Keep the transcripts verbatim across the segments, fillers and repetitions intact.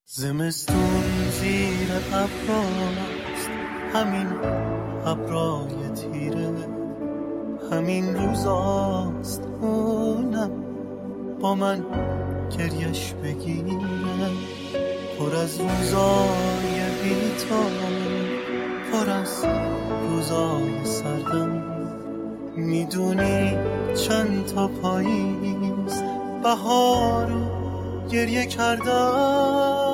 زمستون زیر ابراست، همین ابرای تیره، همین روزاست اونم با من گریش بگیره، پر از روزای بی‌تا، پر از روزای سردم. میدونی چند تا پاییز بهارو گریه کردم.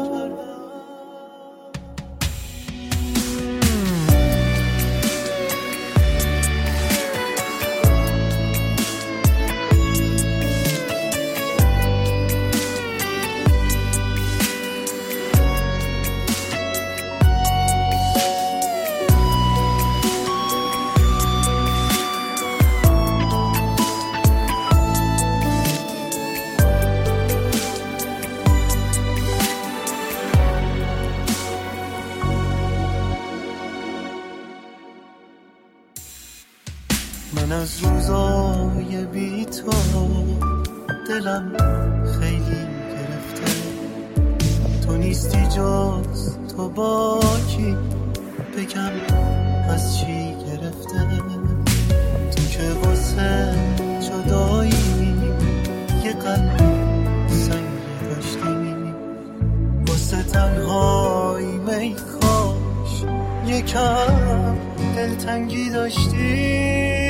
من از روزای بی تو دلم خیلی گرفته، تو نیستی جز تو با کی بگم از چی گرفته، تو که واسه جدایی یه قلب سنگی داشتی، واسه تنهایی می کاش یکم دلتنگی داشتی.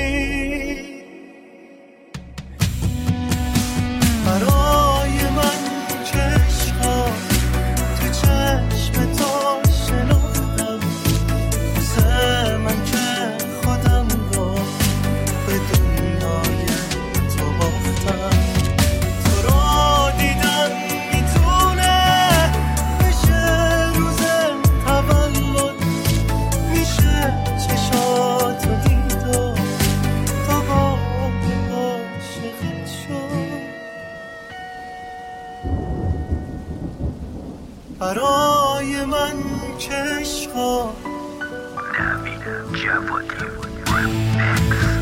برای من که عشقا تو چشم تو شناختم، واسه من که خودم رو به دنیای تو باختم. تو رو دیدن میتونه بشه روز تولد، میشه چشاتو دید و تو با عاشقت شد. برای من که عشقا نوید جوادی